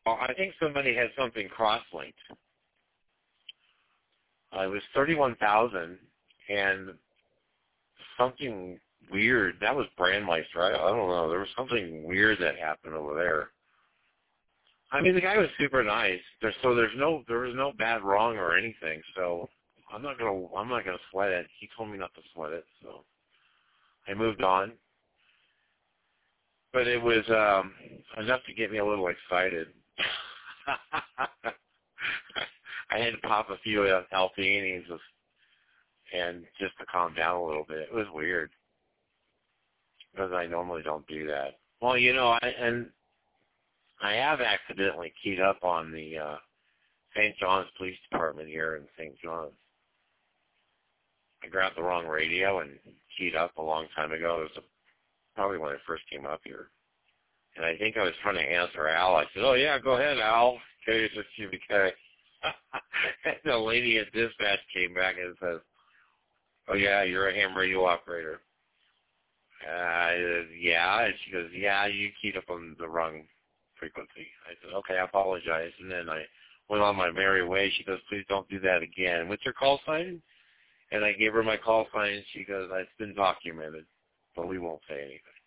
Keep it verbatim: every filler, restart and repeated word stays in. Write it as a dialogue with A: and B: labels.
A: Well, I think somebody had something cross-linked. Uh, it was thirty-one thousand, and something weird. That was Brandmeister. I, I don't know. There was something weird that happened over there. I mean, the guy was super nice. There, so there's no, there was no bad wrong or anything. So I'm not gonna, I'm not gonna sweat it. He told me not to sweat it, so I moved on. But it was um, enough to get me a little excited. I had to pop a few uh, Alphinis and just to calm down a little bit. It was weird because I normally don't do that. Well, you know, I and I have accidentally keyed up on the uh, Saint John's Police Department here in Saint John's. I grabbed the wrong radio and keyed up a long time ago. It was a, probably when I first came up here. And I think I was trying to answer Al. I said, oh, yeah, go ahead, Al. K S Q B K. And the lady at dispatch came back and says, oh, yeah, you're a ham radio operator. Uh, yeah. And she goes, yeah, you keyed up on the wrong frequency. I said, okay, I apologize. And then I went on my merry way. She goes, please don't do that again. What's your call sign? And I gave her my call sign. She goes, it's been documented, but we won't say anything.